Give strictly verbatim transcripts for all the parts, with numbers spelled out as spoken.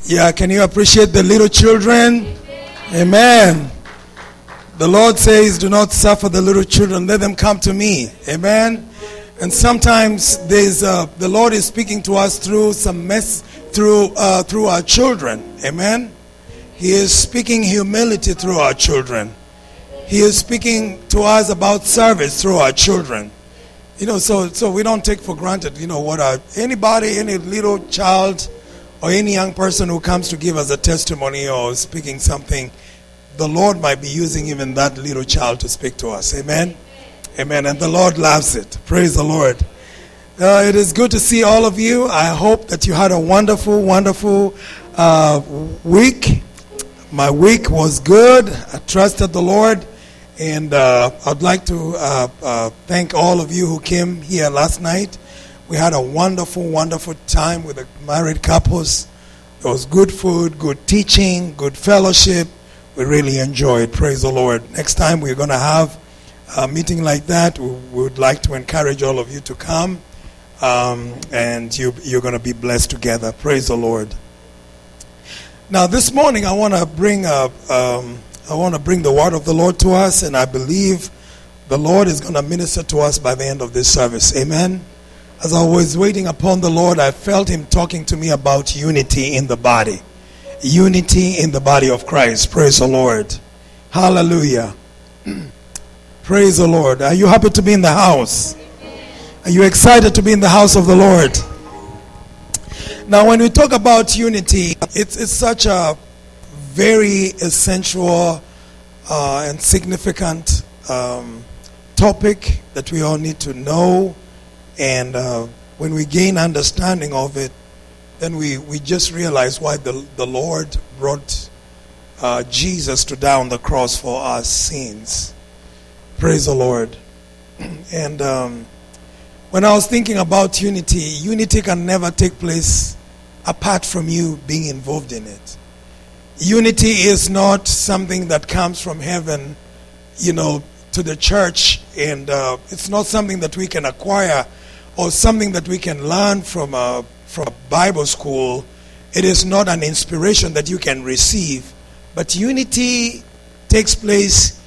Yeah, can you appreciate the little children? Amen. The Lord says, do not suffer the little children. Let them come to me. Amen. And sometimes there's uh, the Lord is speaking to us through some mess, through uh, through our children. Amen. He is speaking humility through our children. He is speaking to us about service through our children. You know, so so we don't take for granted, you know, what our, anybody, any little child or any young person who comes to give us a testimony or speaking something, the Lord might be using even that little child to speak to us. Amen? Amen. And the Lord loves it. Praise the Lord. Uh, it is good to see all of you. I hope that you had a wonderful, wonderful uh, week. My week was good. I trusted the Lord. And uh, I'd like to uh, uh, thank all of you who came here last night. We had a wonderful, wonderful time with the married couples. It was good food, good teaching, good fellowship. We really enjoyed. Praise the Lord. Next time we're going to have a meeting like that. We would like to encourage all of you to come. Um, and you, you're going to be blessed together. Praise the Lord. Now this morning I want to bring a, um, I want to bring the word of the Lord to us. And I believe the Lord is going to minister to us by the end of this service. Amen. As I was waiting upon the Lord, I felt him talking to me about unity in the body. Unity in the body of Christ. Praise the Lord. Hallelujah. Praise the Lord. Are you happy to be in the house? Are you excited to be in the house of the Lord? Now, when we talk about unity, it's, it's such a very essential uh, and significant um, topic that we all need to know. And uh, when we gain understanding of it, then we, we just realize why the, the Lord brought uh, Jesus to die on the cross for our sins. Praise the Lord. And um, when I was thinking about unity, unity can never take place apart from you being involved in it. Unity is not something that comes from heaven, you know, to the church. And uh, it's not something that we can acquire or something that we can learn from a, from a Bible school. It is not an inspiration that you can receive. But unity takes place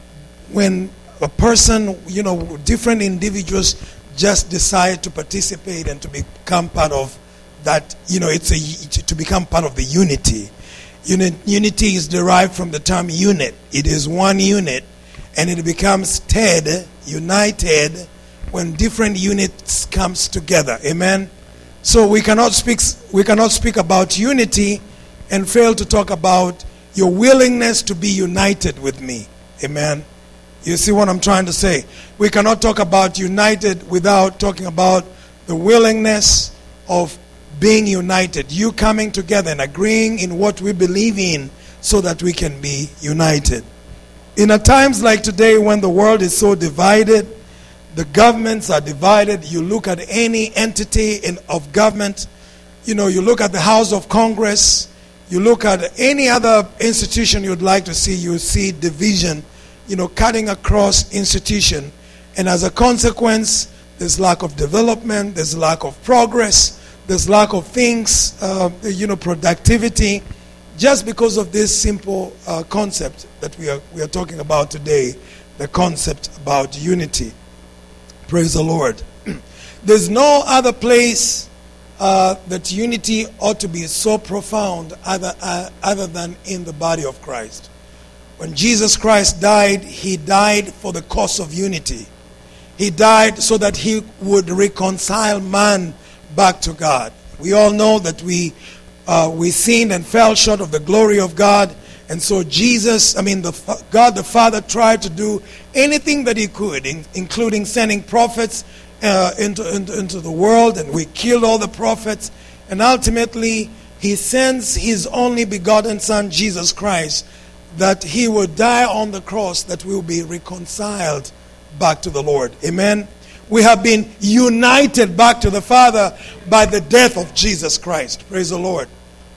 when a person, you know, different individuals just decide to participate and to become part of that, you know, it's a, to become part of the unity. Unit, unity is derived from the term unit. It is one unit, and it becomes ted, united, when different units comes together. Amen. So we cannot speak we cannot speak about unity and fail to talk about your willingness to be united with me. Amen. You see what I'm trying to say? We cannot talk about united without talking about the willingness of being united. You coming together and agreeing in what we believe in so that we can be united. In a times like today when the world is so divided, the governments are divided. You look at any entity in, of government, you know, you look at the House of Congress, you look at any other institution you'd like to see, you see division, you know, cutting across institution. And as a consequence, there's lack of development, there's lack of progress, there's lack of things, uh, you know, productivity, just because of this simple uh, concept that we are we are talking about today, the concept about unity. Praise the Lord. There's no other place uh, that unity ought to be so profound other, uh, other than in the body of Christ. When Jesus Christ died, he died for the cause of unity. He died so that he would reconcile man back to God. We all know that we uh, we sinned and fell short of the glory of God. And so Jesus, I mean, the God the Father tried to do anything that he could, in, including sending prophets uh, into, into, into the world, and we killed all the prophets. And ultimately, he sends his only begotten Son, Jesus Christ, that he would die on the cross, that we will be reconciled back to the Lord. Amen. We have been united back to the Father by the death of Jesus Christ. Praise the Lord.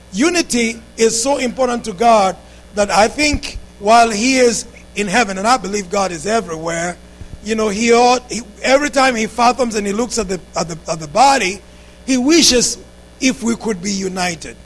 Unity is so important to God that I think while he is in heaven, and I believe God is everywhere, you know, he ought, he, every time he fathoms and he looks at the, at the at the body, he wishes if we could be united.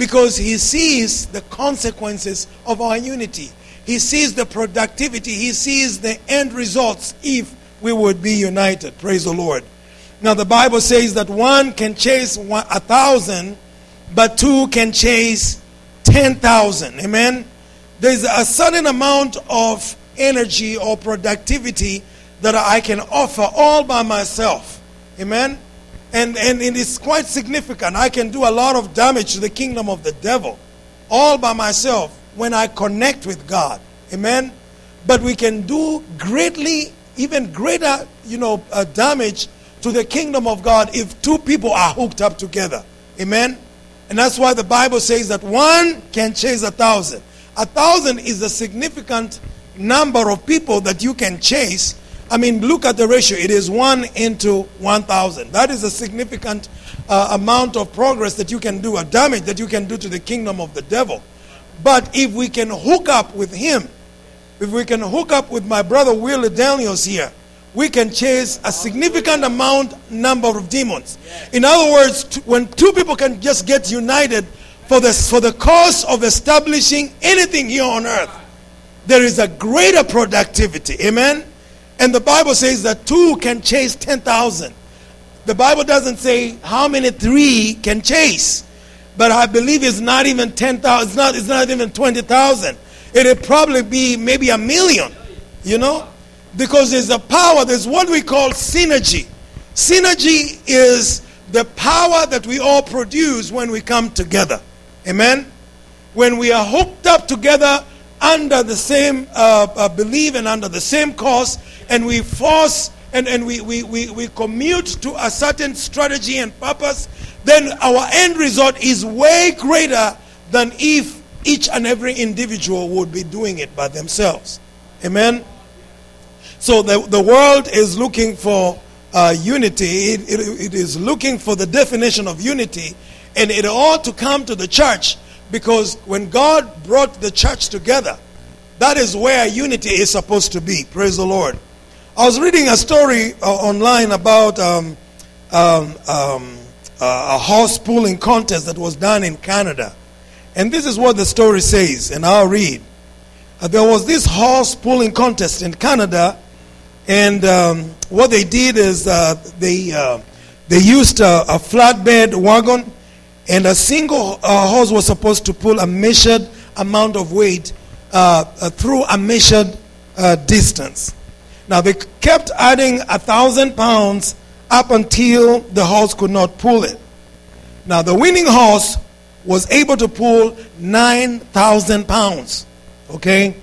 because he sees the consequences of our unity. He sees the productivity. He sees the end results if we would be united. Praise the Lord. Now the Bible says that one can chase one, a thousand, but two can chase ten thousand. Amen. There's a certain amount of energy or productivity that I can offer all by myself. Amen. And, and it is quite significant. I can do a lot of damage to the kingdom of the devil all by myself when I connect with God. Amen. But we can do greatly, even greater, you know, uh, damage to the kingdom of God if two people are hooked up together. Amen. And that's why the Bible says that one can chase a thousand. A thousand is a significant number of people that you can chase. I mean, look at the ratio. It is one into one thousand. That is a significant uh, amount of progress that you can do, a damage that you can do to the kingdom of the devil. But if we can hook up with him, if we can hook up with my brother Willie Daniels here, we can chase a significant amount number of demons. In other words, t- when two people can just get united for the, for the cause of establishing anything here on earth, there is a greater productivity. Amen? And the Bible says that two can chase ten thousand. The Bible doesn't say how many three can chase. But I believe it's not even ten thousand. It's not, it's not even twenty thousand. It'll probably be maybe a million. You know? Because there's a power. There's what we call synergy. Synergy is the power that we all produce when we come together. Amen? When we are hooked up together under the same uh, uh, belief and under the same cause, and we force and, and we, we, we, we commute to a certain strategy and purpose, then our end result is way greater than if each and every individual would be doing it by themselves. Amen? So the, the world is looking for uh, unity. It, it, it is looking for the definition of unity, and it ought to come to the church, because when God brought the church together, that is where unity is supposed to be. Praise the Lord. I was reading a story uh, online about um, um, um, uh, a horse pulling contest that was done in Canada. And this is what the story says, and I'll read. Uh, there was this horse pulling contest in Canada, and um, what they did is uh, they uh, they used a, a flatbed wagon, and a single uh, horse was supposed to pull a measured amount of weight uh, uh, through a measured uh, distance. Now they kept adding a thousand pounds up until the horse could not pull it. Now the winning horse was able to pull nine thousand pounds. Okay?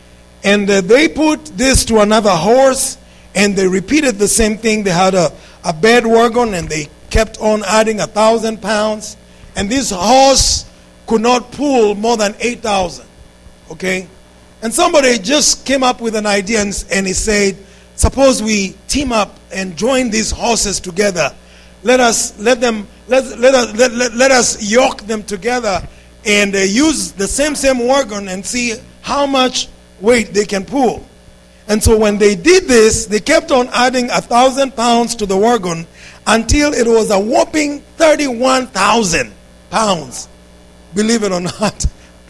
And uh, they put this to another horse, and they repeated the same thing. They had a, a bed wagon, and they kept on adding a thousand pounds. And this horse could not pull more than eight thousand. Okay? And somebody just came up with an idea, and, and he said, suppose we team up and join these horses together. Let us let them let let us let, let, let us yoke them together and uh, use the same same wagon and see how much weight they can pull. And so when they did this, they kept on adding a thousand pounds to the wagon until it was a whopping thirty-one thousand pounds. Believe it or not.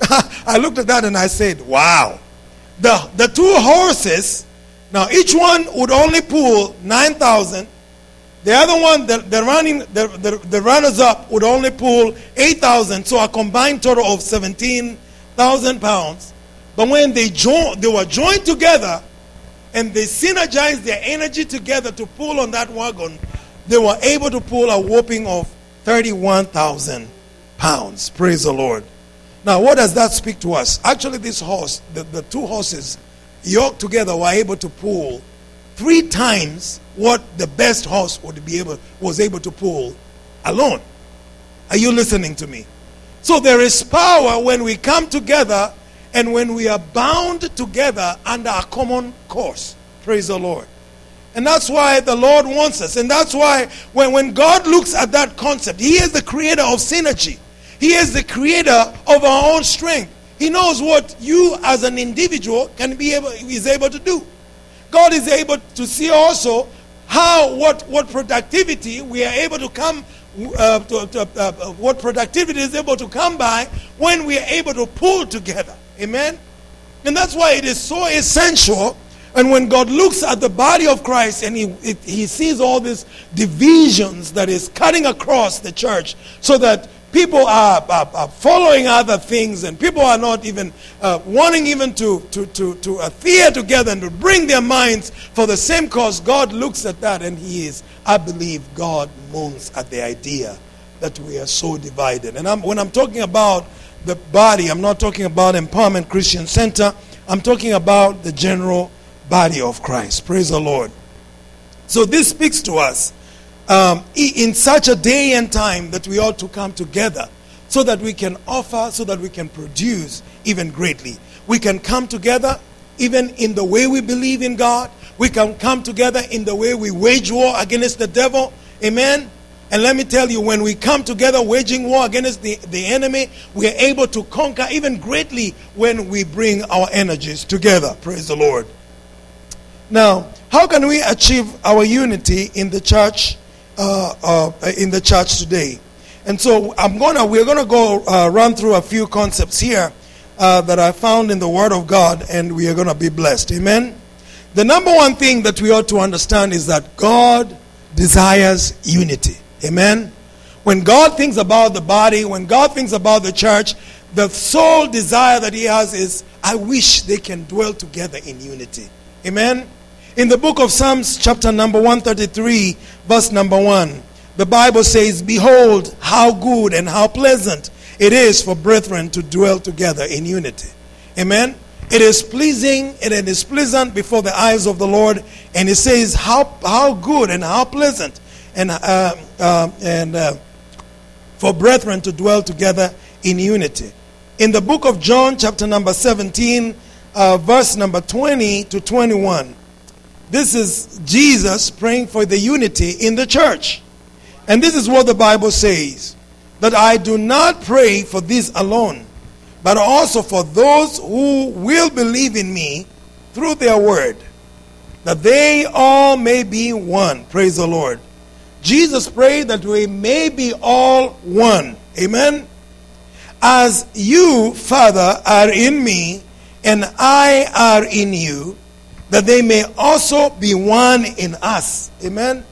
I looked at that and I said, wow. The the two horses, now each one would only pull nine thousand. The other one, the, the running, the, the, the runners-up would only pull eight thousand, so a combined total of seventeen thousand pounds. But when they joined, they were joined together, and they synergized their energy together to pull on that wagon, they were able to pull a whopping of thirty-one thousand pounds. Praise the Lord. Now, what does that speak to us? Actually, this horse, the, the two horses yoked together, were able to pull three times what the best horse would be able was able to pull alone. Are you listening to me? So there is power when we come together and when we are bound together under a common cause. Praise the Lord. And that's why the Lord wants us. And that's why when, when God looks at that concept, He is the creator of synergy. He is the creator of our own strength. He knows what you as an individual can be able is able to do. God is able to see also how what, what productivity we are able to come uh, to, to, uh, what productivity is able to come by when we are able to pull together. Amen? And that's why it is so essential. And when God looks at the body of Christ and he, it, he sees all these divisions that is cutting across the church so that people are, are, are following other things and people are not even uh, wanting even to, to, to, to adhere together and to bring their minds for the same cause, God looks at that and he is, I believe, God moans at the idea that we are so divided. And I'm, when I'm talking about the body, I'm not talking about Empowerment Christian Center. I'm talking about the general body of Christ. Praise the Lord. So this speaks to us um, in such a day and time that we ought to come together so that we can offer, so that we can produce even greatly. We can come together even in the way we believe in God. We can come together in the way we wage war against the devil. Amen. And let me tell you, when we come together waging war against the, the enemy, we are able to conquer even greatly when we bring our energies together. Praise the Lord. Now, how can we achieve our unity in the church, uh, uh, in the church today? And so I'm gonna, we're gonna go uh, run through a few concepts here uh, that I found in the Word of God, and we are gonna be blessed. Amen. The number one thing that we ought to understand is that God desires unity. Amen. When God thinks about the body, when God thinks about the church, the sole desire that he has is, I wish they can dwell together in unity. Amen. In the book of Psalms, chapter number one thirty-three, verse number one, the Bible says, behold, how good and how pleasant it is for brethren to dwell together in unity. Amen. It is pleasing and it is pleasant before the eyes of the Lord. And it says, how, how good and how pleasant and uh, uh, and uh, for brethren to dwell together in unity. In the book of John, chapter number seventeen, uh, verse number twenty to twenty-one, this is Jesus praying for the unity in the church. And this is what the Bible says, that I do not pray for this alone, but also for those who will believe in me through their word, that they all may be one. Praise the Lord. Jesus prayed that we may be all one. Amen. As you, Father, are in me, and I are in you, that they may also be one in us. Amen.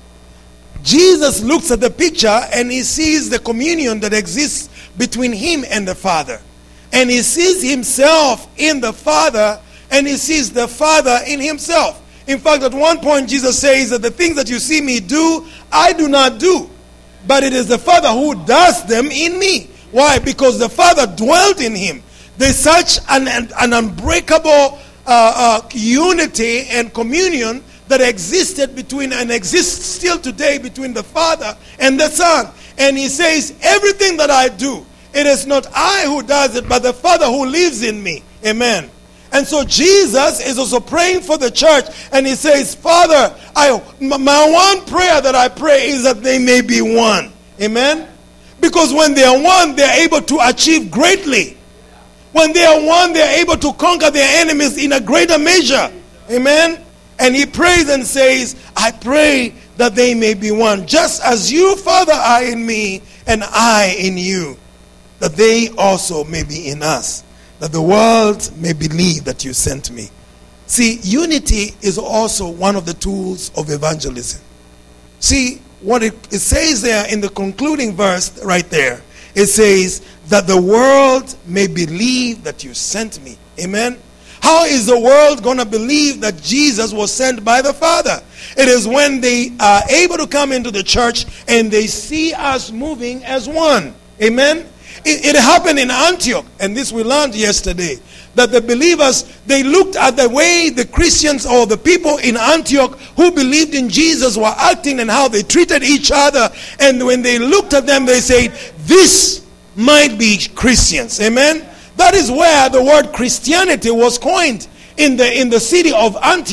Jesus looks at the picture and he sees the communion that exists between him and the Father. And he sees himself in the Father, and he sees the Father in himself. In fact, at one point, Jesus says that the things that you see me do, I do not do. But it is the Father who does them in me. Why? Because the Father dwelt in him. There's such an, an unbreakable uh, uh, unity and communion that existed between and exists still today between the Father and the Son. And he says, everything that I do, it is not I who does it, but the Father who lives in me. Amen. And so Jesus is also praying for the church, and he says, Father, I, my one prayer that I pray is that they may be one. Amen? Because when they are one, they are able to achieve greatly. When they are one, they are able to conquer their enemies in a greater measure. Amen? And he prays and says, I pray that they may be one, just as you, Father, are in me, and I in you, that they also may be in us, that the world may believe that you sent me. See, unity is also one of the tools of evangelism. See, what it, it says there in the concluding verse right there, it says that the world may believe that you sent me. Amen? How is the world going to believe that Jesus was sent by the Father? It is when they are able to come into the church and they see us moving as one. Amen? It, it happened in Antioch, and this we learned yesterday, that the believers, they looked at the way the Christians or the people in Antioch who believed in Jesus were acting and how they treated each other. And when they looked at them, they said, this might be Christians. Amen? That is where the word Christianity was coined, in the, in the city of Antioch,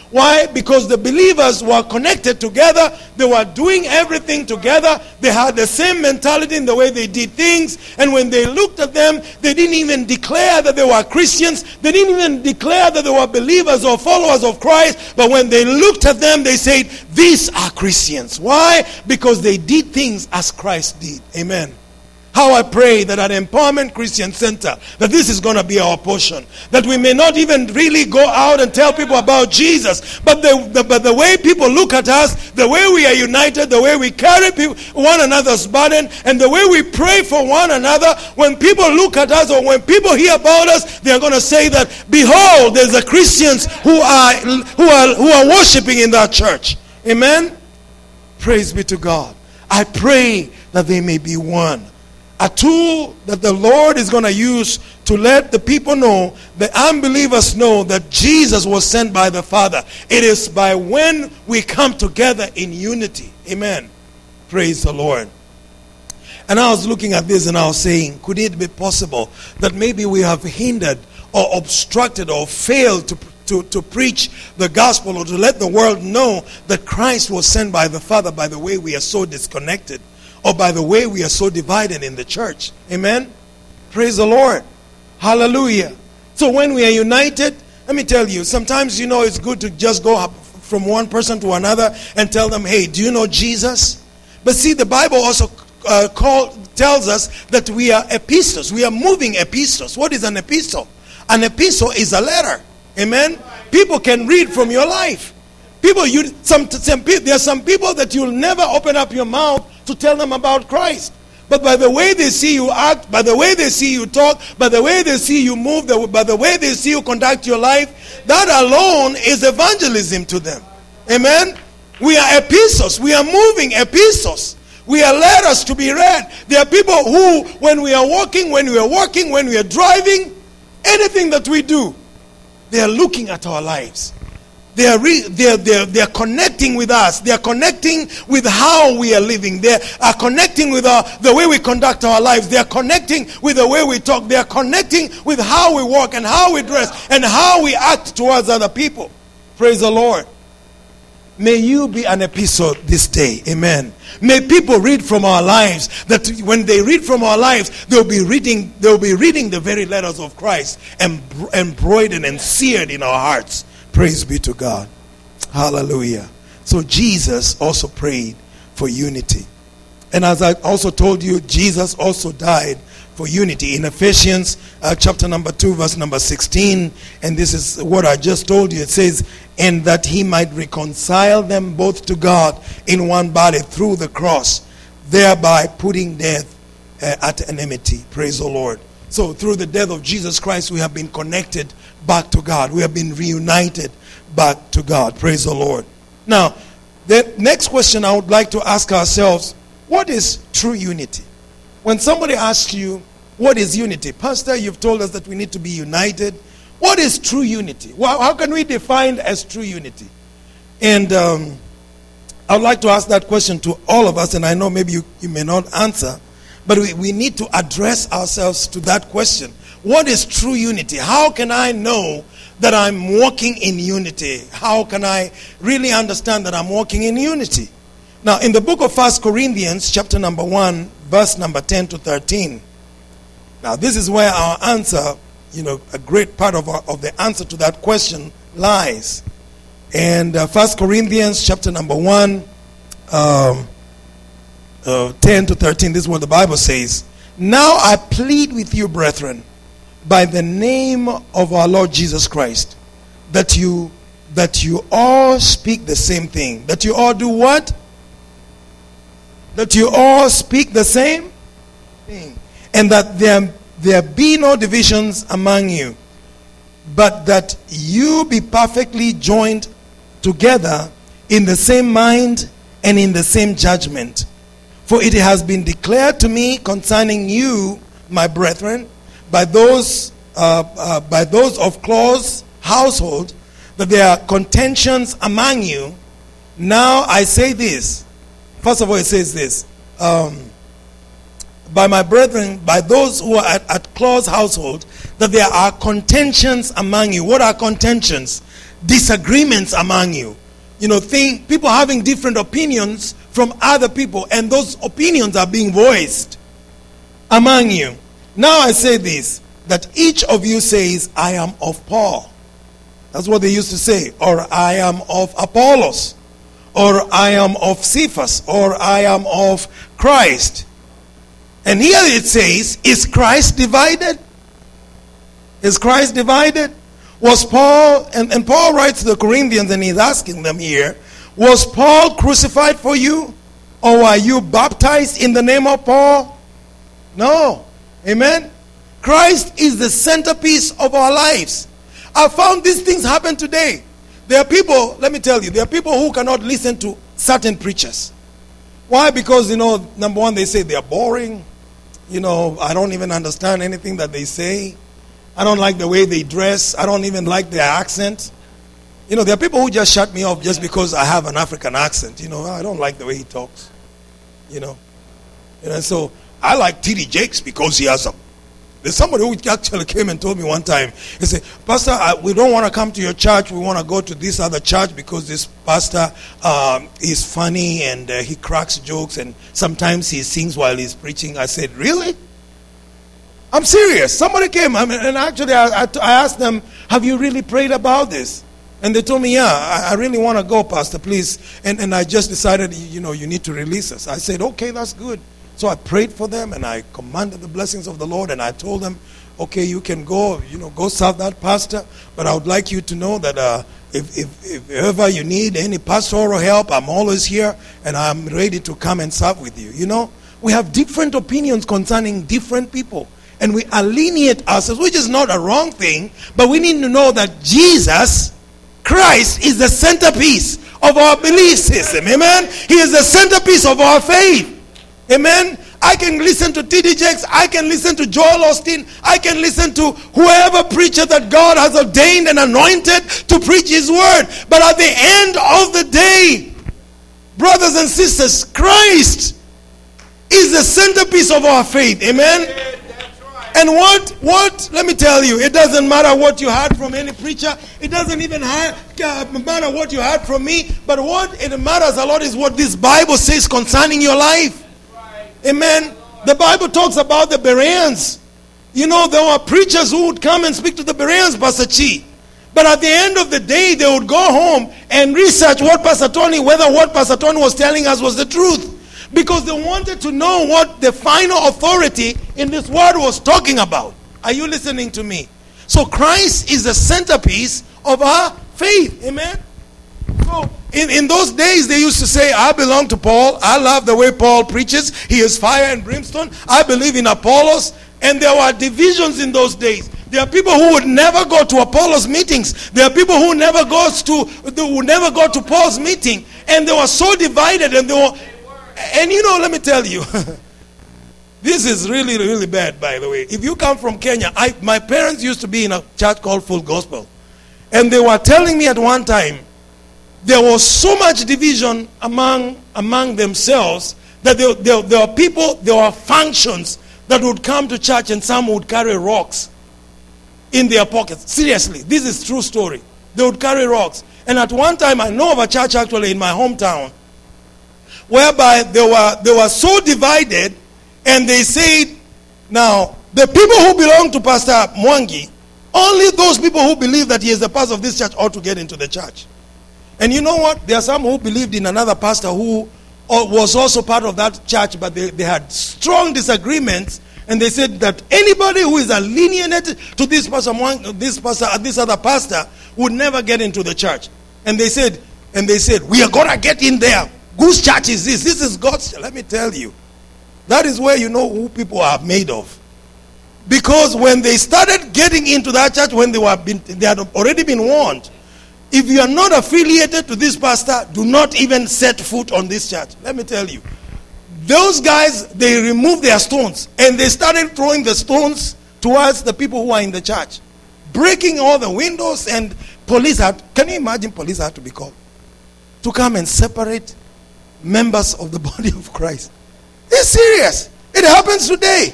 Why? Because the believers were connected together. They were doing everything together. They had the same mentality in the way they did things. And when they looked at them, they didn't even declare that they were Christians. They didn't even declare that they were believers or followers of Christ. But when they looked at them, they said, these are Christians. Why? Because they did things as Christ did. Amen. How I pray that at Empowerment Christian Center, that this is going to be our portion. That we may not even really go out and tell people about Jesus. But the, the, but the way people look at us, the way we are united, the way we carry people, one another's burden, and the way we pray for one another, when people look at us or when people hear about us, they are going to say that, behold, there's the Christians who are, who are, who are worshiping in that church. Amen? Praise be to God. I pray that they may be one. A tool that the Lord is going to use to let the people know, the unbelievers know, that Jesus was sent by the Father. It is by when we come together in unity. Amen. Praise the Lord. And I was looking at this and I was saying, could it be possible that maybe we have hindered or obstructed or failed to To, to preach the gospel or to let the world know that Christ was sent by the Father by the way we are so disconnected or by the way we are so divided in the church. Amen? Praise the Lord. Hallelujah. So when we are united, let me tell you, sometimes, you know, it's good to just go up from one person to another and tell them, hey, do you know Jesus? But see, the Bible also uh, call, tells us that we are epistles. We are moving epistles. What is an epistle? An epistle is a letter. Amen. People can read from your life. People, you some some people. There are some people that you'll never open up your mouth to tell them about Christ. But by the way they see you act, by the way they see you talk, by the way they see you move, by the way they see you conduct your life, that alone is evangelism to them. Amen. We are epistles. We are moving epistles. We are letters to be read. There are people who, when we are walking, when we are walking, when we are driving, anything that we do, they are looking at our lives. They are, re- they, are, they, are, they are connecting with us. They are connecting with how we are living. They are connecting with our, the way we conduct our lives. They are connecting with the way we talk. They are connecting with how we walk and how we dress and how we act towards other people. Praise the Lord. May you be an epistle this day. Amen. May people read from our lives, that when they read from our lives, they'll be reading, they'll be reading the very letters of Christ, embroidered and seared in our hearts. Praise be to God. Hallelujah. So Jesus also prayed for unity. And as I also told you, Jesus also died for unity. In Ephesians uh, chapter number two, verse number sixteen, and this is what I just told you. It says, and that he might reconcile them both to God in one body through the cross, thereby putting death uh, at enmity. Praise the Lord. So through the death of Jesus Christ, we have been connected back to God. We have been reunited back to God. Praise the Lord. Now, the next question I would like to ask ourselves, what is true unity? When somebody asks you, what is unity? Pastor, you've told us that we need to be united. What is true unity? Well, how can we define as true unity? And um, I would like to ask that question to all of us, and I know maybe you, you may not answer, but we, we need to address ourselves to that question. What is true unity? How can I know that I'm walking in unity? How can I really understand that I'm walking in unity? Now, in the book of First Corinthians, chapter number one, verse number ten to thirteen. Now, this is where our answer, you know, a great part of, our, of the answer to that question lies. And uh, First Corinthians, chapter number one, um, uh, ten to thirteen, this is what the Bible says. Now I plead with you, brethren, by the name of our Lord Jesus Christ, that you that you all speak the same thing. That you all do what? That you all speak the same thing. And that there, there be no divisions among you, but that you be perfectly joined together in the same mind and in the same judgment. For it has been declared to me concerning you, my brethren, by those uh, uh, by those of close household, that there are contentions among you. Now I say this. First of all, it says this. Um, by my brethren, by those who are at, at close household, that there are contentions among you. What are contentions? disagreements among you. You know, think, people having different opinions from other people, and those opinions are being voiced among you. Now I say this, that each of you says, I am of Paul. That's what they used to say. Or I am of Apollos. Or I am of Cephas. Or I am of Christ. And here it says, is Christ divided? Is Christ divided? Was Paul, and, and Paul writes to the Corinthians and he's asking them here, was Paul crucified for you? Or are you baptized in the name of Paul? No. Amen? Christ is the centerpiece of our lives. I found these things happen today. There are people, let me tell you, there are people who cannot listen to certain preachers. Why? Because, you know, number one, they say they are boring. You know, I don't even understand anything that they say. I don't like the way they dress. I don't even like their accent. You know, there are people who just shut me off just because I have an African accent. You know, I don't like the way he talks. You know. You know, so I like T D Jakes because he has a... There's somebody who actually came and told me one time. He said, Pastor, I, we don't want to come to your church. We want to go to this other church because this pastor um, is funny and uh, he cracks jokes and sometimes he sings while he's preaching. I said, really? I'm serious. Somebody came I mean, and actually I, I, I asked them, have you really prayed about this? And they told me, yeah, I, I really want to go, Pastor, please. And, and I just decided, you know, you need to release us. I said, okay, that's good. So I prayed for them and I commanded the blessings of the Lord and I told them, okay, you can go, you know, go serve that pastor. But I would like you to know that uh, if, if, if ever you need any pastoral help, I'm always here and I'm ready to come and serve with you. You know, we have different opinions concerning different people. And we alienate ourselves, which is not a wrong thing. But we need to know that Jesus Christ is the centerpiece of our belief system. Amen? He is the centerpiece of our faith. Amen? I can listen to T D Jakes. I can listen to Joel Osteen. I can listen to whoever preacher that God has ordained and anointed to preach His word. But at the end of the day, brothers and sisters, Christ is the centerpiece of our faith. Amen? And what, what, let me tell you, it doesn't matter what you heard from any preacher. It doesn't even ha- matter what you heard from me. But what it matters a lot is what this Bible says concerning your life. Amen. The Bible talks about the Bereans. You know, there were preachers who would come and speak to the Bereans, Pastor Chi. But at the end of the day, they would go home and research what Pastor Tony, whether what Pastor Tony was telling us was the truth. Because they wanted to know what the final authority in this word was talking about. Are you listening to me? So Christ is the centerpiece of our faith. Amen. So in, in those days they used to say, I belong to Paul. I love the way Paul preaches. He is fire and brimstone. I believe in Apollos. And there were divisions in those days. There are people who would never go to Apollos meetings. There are people who never goes to who would never go to Paul's meeting. And they were so divided and they were And you know, let me tell you, this is really, really bad, by the way. If you come from Kenya, I, my parents used to be in a church called Full Gospel. And they were telling me at one time, there was so much division among among themselves that there, there, there were people, there were functions that would come to church and some would carry rocks in their pockets. Seriously, this is true story. They would carry rocks. And at one time, I know of a church actually in my hometown, whereby they were they were so divided, and they said, now, the people who belong to Pastor Mwangi, only those people who believe that he is the pastor of this church ought to get into the church. And you know what? There are some who believed in another pastor who was also part of that church, but they, they had strong disagreements, and they said that anybody who is alienated to this pastor, this pastor, this other pastor, would never get into the church. And they said, and they said, we are gonna get in there. Whose church is this? This is God's church. Let me tell you. That is where you know who people are made of. Because when they started getting into that church, when they were been, they had already been warned. If you are not affiliated to this pastor, do not even set foot on this church. Let me tell you. Those guys, they removed their stones. And they started throwing the stones towards the people who are in the church. Breaking all the windows, and police had, can you imagine police had to be called? To come and separate members of the body of Christ. It's serious. It happens today.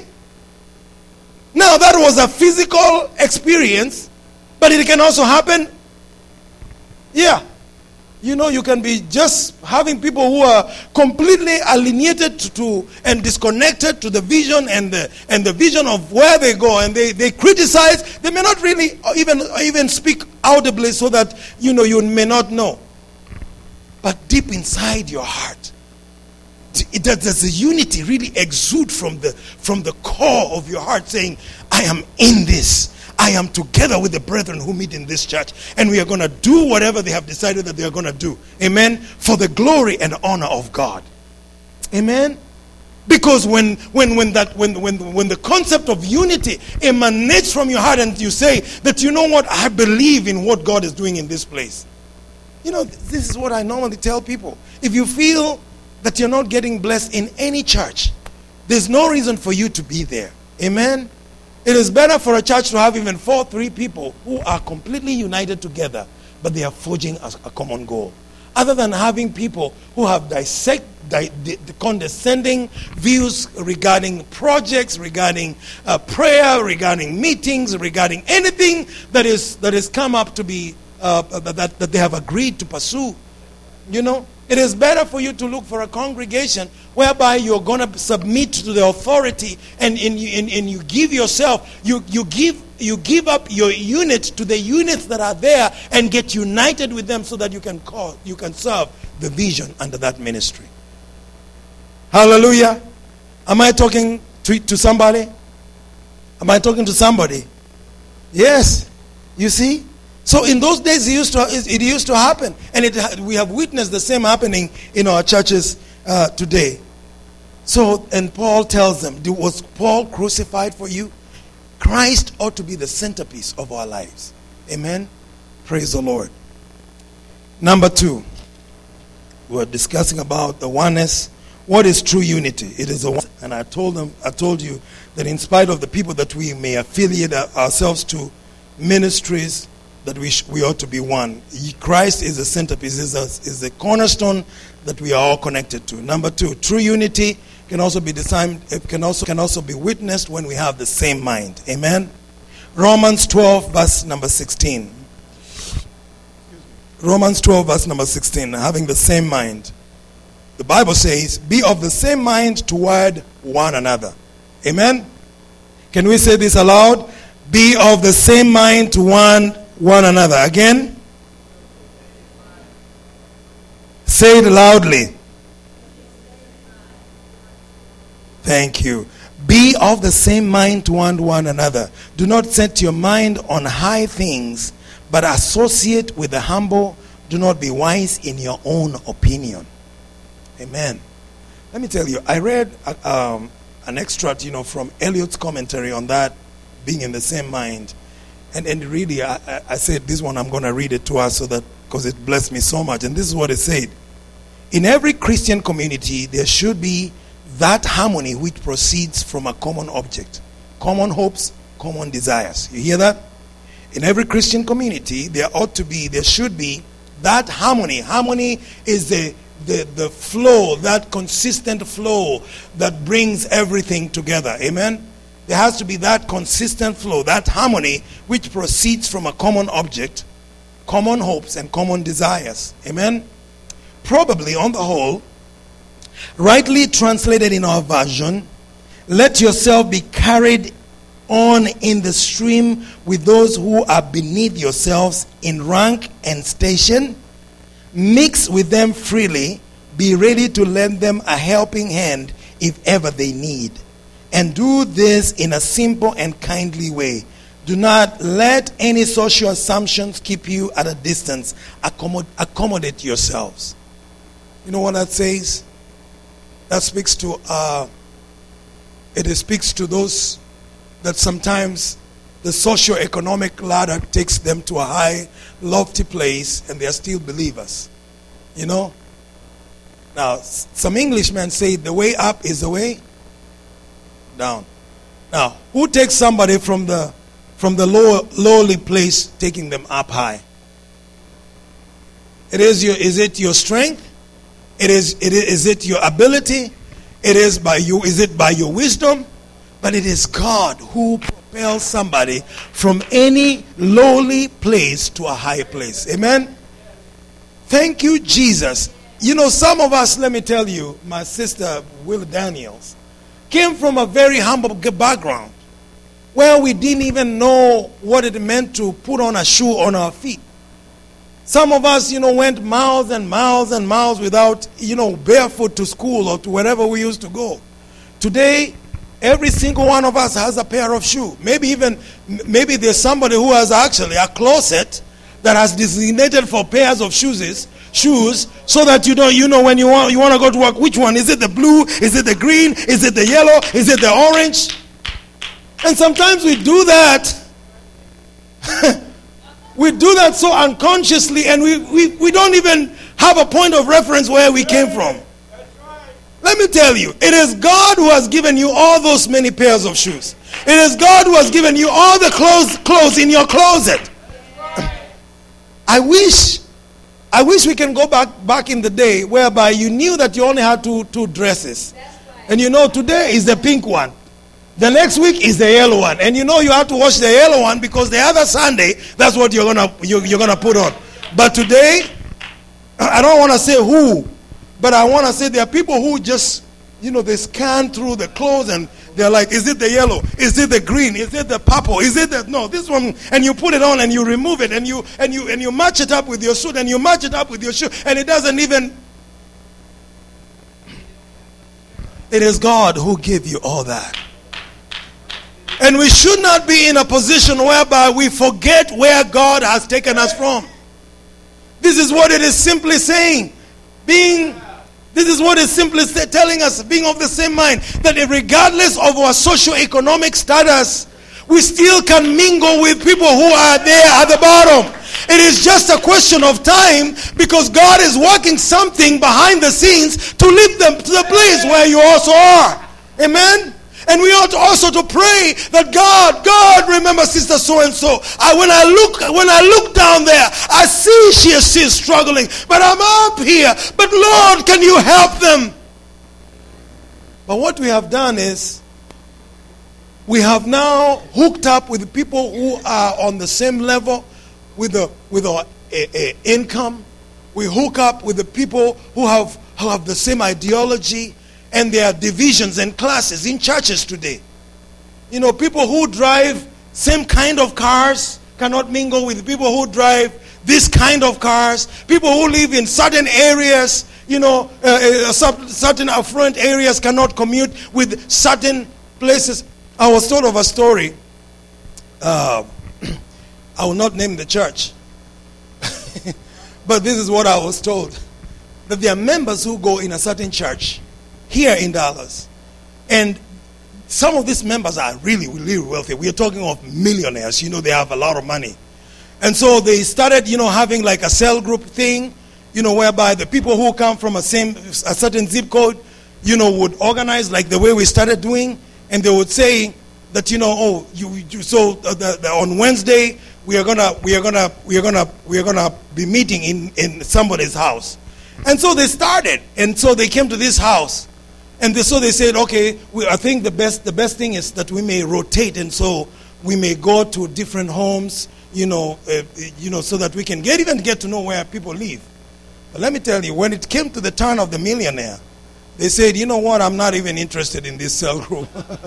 Now that was a physical experience, but it can also happen Yeah. You know, you can be just having people who are completely alienated to, to and disconnected to the vision and the and the vision of where they go, and they, they criticize. They may not really even even speak audibly so that you know you may not know. But deep inside your heart, it, does the unity really exude from the from the core of your heart, saying, I am in this. I am together with the brethren who meet in this church, and we are going to do whatever they have decided that they are going to do. Amen. For the glory and honor of God. Amen. Because when when when that when when when the concept of unity emanates from your heart, and you say that, you know what, I believe in what God is doing in this place. You know, this is what I normally tell people. If you feel that you're not getting blessed in any church, there's no reason for you to be there. Amen. It is better for a church to have even four, three people who are completely united together, but they are forging a, a common goal. Other than having people who have dissect, di, di, condescending views regarding projects, regarding uh, prayer, regarding meetings, regarding anything that is that has come up to be uh, that that they have agreed to pursue. You know, it is better for you to look for a congregation whereby you're going to submit to the authority, and, and, you, and, and you give yourself, you, you give you give up your unit to the units that are there and get united with them so that you can call, you can serve the vision under that ministry. Hallelujah. Am I talking to, to somebody? Am I talking to somebody? Yes. You see? So in those days, it used to it used to happen, and it we have witnessed the same happening in our churches uh, today. So, and Paul tells them, was Paul crucified for you? Christ ought to be the centerpiece of our lives. Amen. Praise the Lord. Number two, we're discussing about the oneness. What is true unity? It is a one. And I told them, I told you that in spite of the people that we may affiliate ourselves to, ministries, that we sh- we ought to be one. Christ is the centerpiece, is a, is the cornerstone that we are all connected to. Number two, true unity can also be designed, it can also can also be witnessed when we have the same mind. Amen. Romans twelve, verse number sixteen. Romans twelve, verse number sixteen. Having the same mind. The Bible says, be of the same mind toward one another. Amen. Can we say this aloud? Be of the same mind to one one another. Again. Say it loudly. Thank you. Be of the same mind to one, one another. Do not set your mind on high things, but associate with the humble. Do not be wise in your own opinion. Amen. Let me tell you, I read uh, um, an extract, you know, from Eliot's commentary on that, being in the same mind. And, and really, I, I said, this one I'm going to read it to us so that, because it blessed me so much. And this is what it said. In every Christian community, there should be that harmony which proceeds from a common object, common hopes, common desires. You hear that? In every Christian community, there ought to be, there should be that harmony. Harmony is the, the, the flow, that consistent flow that brings everything together. Amen? There has to be that consistent flow, that harmony which proceeds from a common object, common hopes, and common desires. Amen? Probably, on the whole, rightly translated in our version, let yourself be carried on in the stream with those who are beneath yourselves in rank and station. Mix with them freely. Be ready to lend them a helping hand if ever they need. And do this in a simple and kindly way. Do not let any social assumptions keep you at a distance. Accommod- accommodate yourselves. You know what that says? That speaks to, uh, it speaks to those that sometimes the socio-economic ladder takes them to a high, lofty place and they are still believers. You know? Now, some Englishmen say the way up is the way down. Now, who takes somebody from the from the low, lowly place, taking them up high? It is your, is it your strength? It is, it is, is it your ability? It is by you, is it by your wisdom? But it is God who propels somebody from any lowly place to a high place. Amen? Thank you, Jesus. You know, some of us, let me tell you, my sister, Will Daniels, came from a very humble background where we didn't even know what it meant to put on a shoe on our feet. Some of us, you know, went miles and miles and miles without, you know, barefoot to school or to wherever we used to go. Today, every single one of us has a pair of shoes. Maybe even, maybe there's somebody who has actually a closet that has designated for pairs of shoes, shoes, so that you know, you know when you want, you want to go to work, which one? Is it the blue? Is it the green? Is it the yellow? Is it the orange? And sometimes we do that. We do that so unconsciously, and we, we, we don't even have a point of reference where we came from. Let me tell you, it is God who has given you all those many pairs of shoes. It is God who has given you all the clothes, clothes in your closet. I wish, I wish we can go back, back in the day whereby you knew that you only had two, two dresses. And you know today is the pink one. The next week is the yellow one. And you know you have to wash the yellow one because the other Sunday, that's what you're gonna you're, you're gonna put on. But today, I don't want to say who, but I want to say there are people who just, you know, they scan through the clothes and they're like, is it the yellow? Is it the green? Is it the purple? Is it the, no, this one, and you put it on and you remove it and you, and you, and you match it up with your suit and you match it up with your shoe and it doesn't even, it is God who gave you all that. And we should not be in a position whereby we forget where God has taken us from. This is what it is simply saying. Being, this is what it's simply telling us, being of the same mind, that regardless of our socio-economic status, we still can mingle with people who are there at the bottom. It is just a question of time because God is working something behind the scenes to lift them to the place where you also are. Amen? And we ought also to pray that God, God, remember sister so-and-so. I, when I look, when I look down there, I see she is, she is struggling. But I'm up here. But Lord, can you help them? But what we have done is, we have now hooked up with people who are on the same level with the with our uh, uh, income. We hook up with the people who have who have the same ideology. And there are divisions and classes in churches today. You know, people who drive same kind of cars cannot mingle with people who drive this kind of cars. People who live in certain areas, you know, uh, uh, certain affluent areas cannot commute with certain places. I was told of a story. Uh, I will not name the church. But this is what I was told. That there are members who go in a certain church here in Dallas. And some of these members are really, really wealthy. We are talking of millionaires. You know, they have a lot of money. And so they started, you know, having like a cell group thing, you know, whereby the people who come from a same, a certain zip code, you know, would organize like the way we started doing. And they would say that, you know, oh, you, you so the, the, on Wednesday, we are gonna, we are gonna, we are gonna, we are gonna be meeting in, in somebody's house. And so they started. And so they came to this house. And they, so they said, okay, we, I think the best the best thing is that we may rotate, and so we may go to different homes, you know, uh, you know, so that we can get even get to know where people live. But let me tell you, when it came to the turn of the millionaire, they said, you know what, I'm not even interested in this cell group.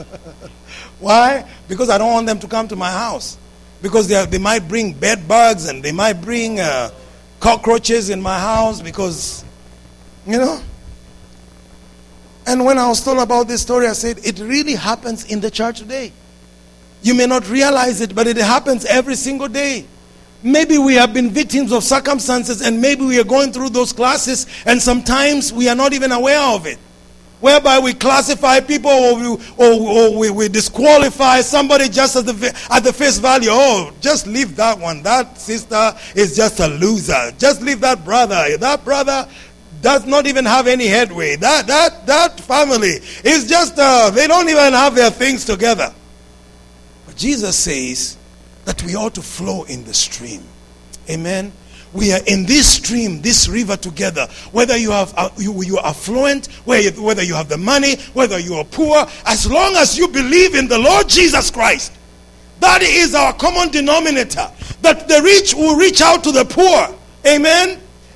Why? Because I don't want them to come to my house. Because they, are, they might bring bed bugs and they might bring uh, cockroaches in my house because, you know. And when I was told about this story, I said, it really happens in the church today. You may not realize it, but it happens every single day. Maybe we have been victims of circumstances and maybe we are going through those classes and sometimes we are not even aware of it. Whereby we classify people or we, or, or we, we disqualify somebody just at the, at the face value. Oh, just leave that one. That sister is just a loser. Just leave that brother. That brother does not even have any headway. That that that family is just, uh, they don't even have their things together. But Jesus says that we ought to flow in the stream. Amen. We are in this stream, this river together. Whether you have uh, you, you are affluent, whether you have the money, whether you are poor, as long as you believe in the Lord Jesus Christ, that is our common denominator. That the rich will reach out to the poor. Amen.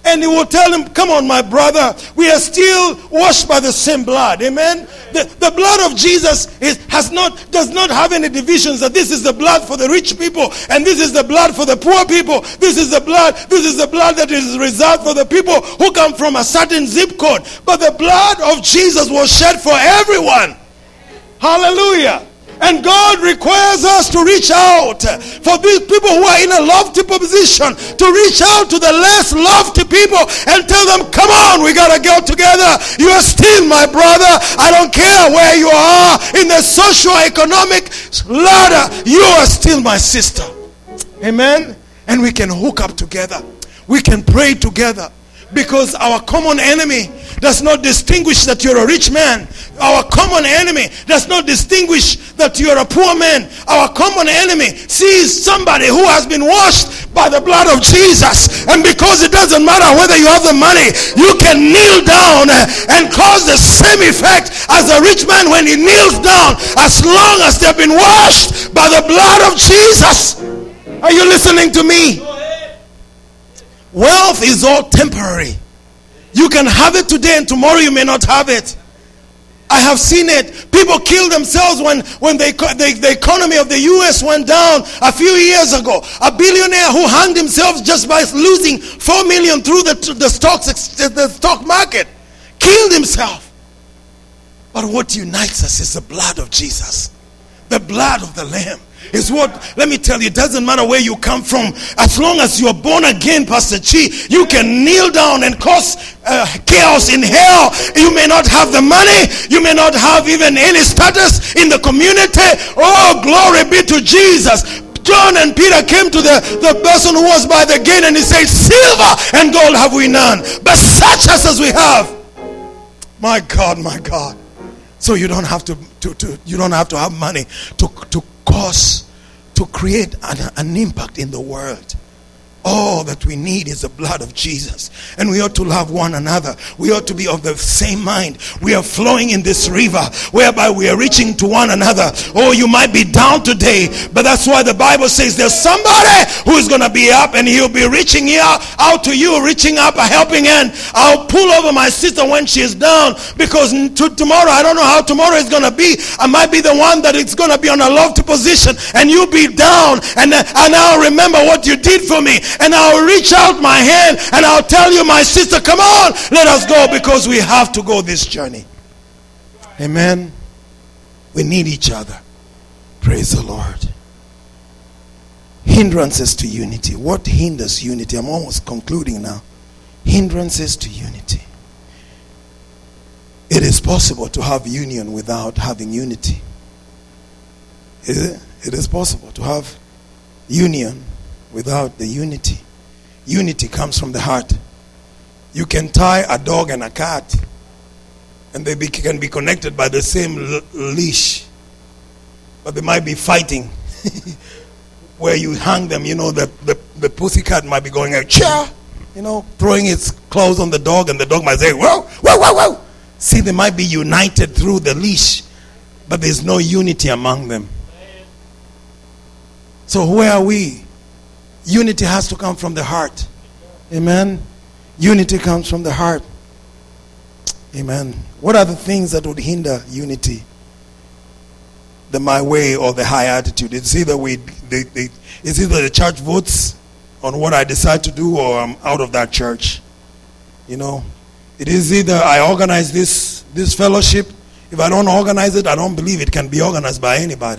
And he will tell him, come on, my brother, we are still washed by the same blood. Amen. The, the blood of Jesus is, has not, does not have any divisions, that this is the blood for the rich people and this is the blood for the poor people. This is the blood, this is the blood that is reserved for the people who come from a certain zip code. But the blood of Jesus was shed for everyone. Hallelujah. And God requires us to reach out for these people who are in a lofty position, to reach out to the less lofty people and tell them, come on, we got to get together. You are still my brother. I don't care where you are in the socio-economic ladder. You are still my sister. Amen. And we can hook up together. We can pray together. Because our common enemy does not distinguish that you're a rich man. Our common enemy does not distinguish that you're a poor man. Our common enemy sees somebody who has been washed by the blood of Jesus. And because it doesn't matter whether you have the money, you can kneel down and cause the same effect as a rich man when he kneels down, as long as they've been washed by the blood of Jesus. Are you listening to me? Wealth is all temporary. You can have it today and tomorrow you may not have it. I have seen it. People kill themselves when, when they, the, the economy of the U S went down a few years ago. A billionaire who hanged himself just by losing four million through the, the, stocks, the stock market killed himself. But what unites us is the blood of Jesus. The blood of the Lamb. Is what, let me tell you, it doesn't matter where you come from. As long as you are born again, Pastor Chi, you can kneel down and cause uh, chaos in hell. You may not have the money. You may not have even any status in the community. Oh, glory be to Jesus. John and Peter came to the, the person who was by the gate and he said, silver and gold have we none, but such as, as we have. My God, my God. So you don't have to, to, to you don't have to have money to, to cause, to create an, an impact in the world. All that we need is the blood of Jesus. And we ought to love one another. We ought to be of the same mind. We are flowing in this river whereby we are reaching to one another. Oh, you might be down today, but that's why the Bible says there's somebody who is going to be up and he'll be reaching here out to you, reaching up a helping hand. I'll pull over my sister when she is down, because to tomorrow, I don't know how tomorrow is going to be. I might be the one that is going to be on a lofty position and you'll be down, and, and I'll remember what you did for me. And I'll reach out my hand and I'll tell you, my sister, come on, let us go, because we have to go this journey. Amen. We need each other. Praise the Lord. Hindrances to unity. What hinders unity? I'm almost concluding now. Hindrances to unity. It is possible to have union without having unity. Is it? It is possible to have union without the unity. Unity comes from the heart. You can tie a dog and a cat and they be, can be connected by the same l- leash, but they might be fighting. Where you hang them, you know, the, the, the pussycat might be going like, cha, you know, throwing its claws on the dog, and the dog might say, whoa, whoa, whoa, whoa. See, they might be united through the leash, but there's no unity among them. So where are we? Unity has to come from the heart. Amen. Unity comes from the heart. Amen. What are the things that would hinder unity? The my way or the high attitude. It's either we, they, they, it's either the church votes on what I decide to do, or I'm out of that church. You know, it is either I organize this this fellowship. If I don't organize it, I don't believe it can be organized by anybody.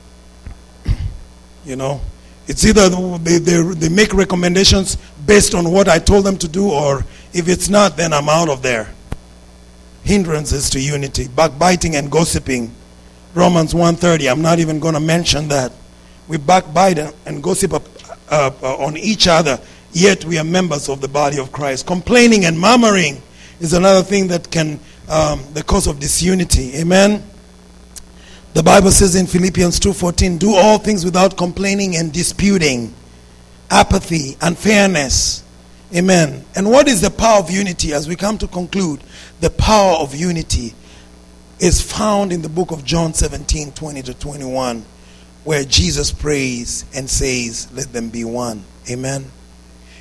You know. It's either they, they, they make recommendations based on what I told them to do, or if it's not, then I'm out of there. Hindrances to unity. Backbiting and gossiping. Romans one thirty. I'm not even going to mention that. We backbite and gossip up, uh, uh, on each other, yet we are members of the body of Christ. Complaining and murmuring is another thing that can, um, the cause of disunity. Amen. The Bible says in Philippians two fourteen, do all things without complaining and disputing, apathy, unfairness. Amen. And what is the power of unity? As we come to conclude, the power of unity is found in the book of John seventeen, twenty to twenty-one, where Jesus prays and says, let them be one. Amen.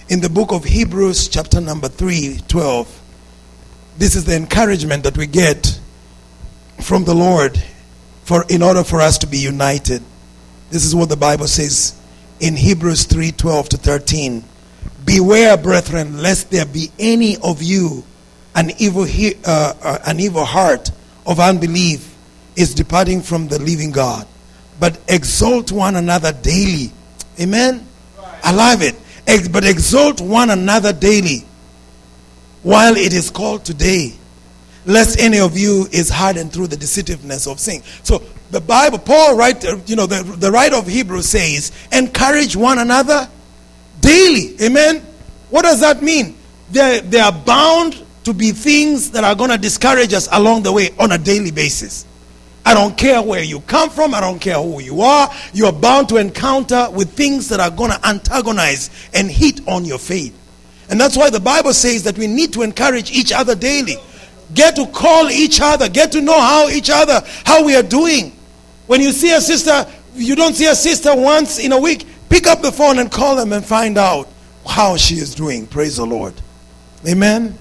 in the book of Hebrews, chapter number three, twelve. This is the encouragement that we get from the Lord for in order for us to be united. This is what the Bible says in Hebrews three, twelve to thirteen. Beware, brethren, lest there be any of you an evil he- uh, uh, an evil heart of unbelief is departing from the living God. But exalt one another daily. Amen? Right. I love it. Ex- but exalt one another daily while it is called today, lest any of you is hardened through the deceitiveness of sin. So the Bible, Paul, write, you know, the, the writer of Hebrews says, encourage one another daily. Amen? What does that mean? They, they are bound to be things that are going to discourage us along the way on a daily basis. I don't care where you come from. I don't care who you are. You are bound to encounter with things that are going to antagonize and hit on your faith. And that's why the Bible says that we need to encourage each other daily. Get to call each other. Get to know how each other, how we are doing. When you see a sister, you don't see a sister once in a week, pick up the phone and call them and find out how she is doing. Praise the Lord. Amen.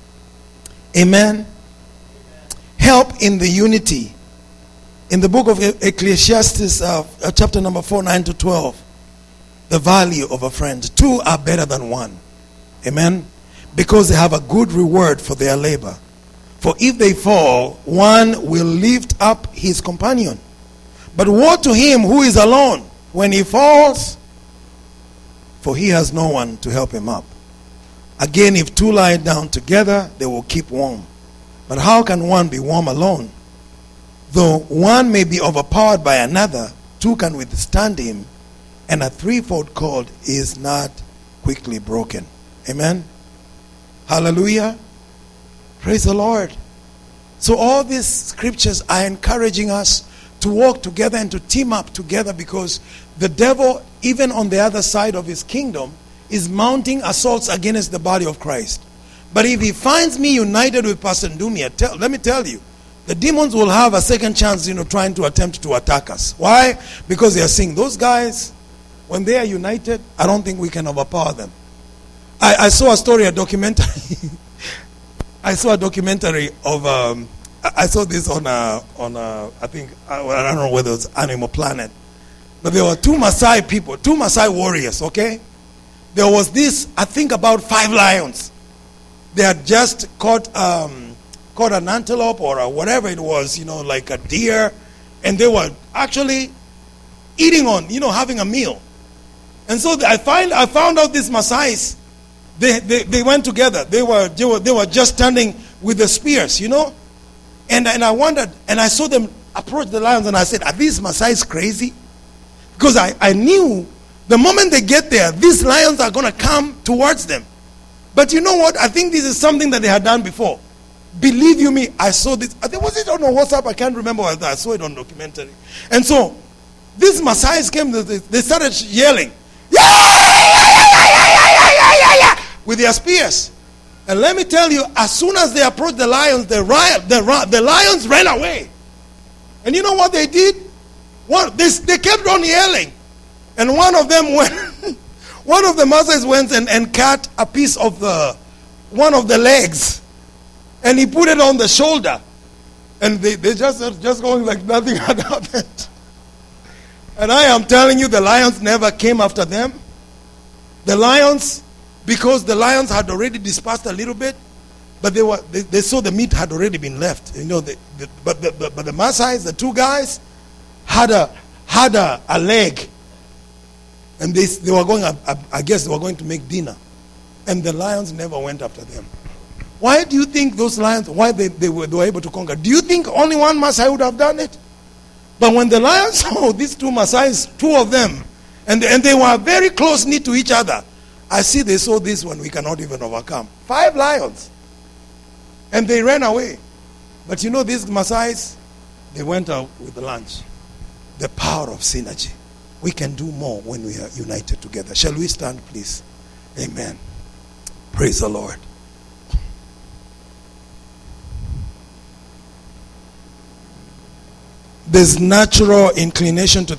Amen. Help in the unity. In the book of Ecclesiastes, uh, uh, chapter number four, nine to twelve, the value of a friend. Two are better than one. Amen. Because they have a good reward for their labor. For if they fall, one will lift up his companion. But woe to him who is alone when he falls, for he has no one to help him up. Again, if two lie down together, they will keep warm. But how can one be warm alone? Though one may be overpowered by another, two can withstand him, and a threefold cord is not quickly broken. Amen? Hallelujah. Praise the Lord. So all these scriptures are encouraging us to walk together and to team up together, because the devil, even on the other side of his kingdom, is mounting assaults against the body of Christ. But if he finds me united with Pastor Ndumia, tell, let me tell you, the demons will have a second chance, you know, trying to attempt to attack us. Why? Because they are seeing those guys, when they are united, I don't think we can overpower them. I, I saw a story, a documentary. I saw a documentary of, um, I saw this on, a, on a, I think, I, I don't know whether it's Animal Planet. But there were two Maasai people, two Maasai warriors, okay? There was this, I think about five lions. They had just caught um, caught an antelope or a whatever it was, you know, like a deer. And they were actually eating on, you know, having a meal. And so I find I found out these Maasais, they, they, they went together. They were, they were they were just standing with the spears, you know. And, and I wondered, and I saw them approach the lions, and I said, are these Maasais crazy? Because I, I knew the moment they get there, these lions are going to come towards them. But you know what? I think this is something that they had done before. Believe you me, I saw this. Was it on WhatsApp? I can't remember. I saw it on documentary. And so, these Maasais came, they started yelling, yeah, yeah, yeah, yeah, yeah, yeah, with their spears. And let me tell you, as soon as they approached the lions, the, the, the lions ran away. And you know what they did? One, they, they kept on yelling. And one of them went, one of the Maasais went and, and cut a piece of the, one of the legs. And he put it on the shoulder. And they, they just, just going like nothing had happened. And I am telling you, the lions never came after them. The lions, because the lions had already dispersed a little bit, but they were they, they saw the meat had already been left. You know, the, the, but the but, but the Maasai, the two guys, had a had a, a leg. And they, they were going, I, I guess they were going to make dinner. And the lions never went after them. Why do you think those lions, why they, they, were, they were able to conquer? Do you think only one Maasai would have done it? But when the lions saw these two Maasais, two of them, and, and they were very close knit to each other, I see they saw this one we cannot even overcome. Five lions. And they ran away. But you know these Maasais, they went out with the lunch. The power of synergy. We can do more when we are united together. Shall we stand, please? Amen. Praise the Lord. There's natural inclination to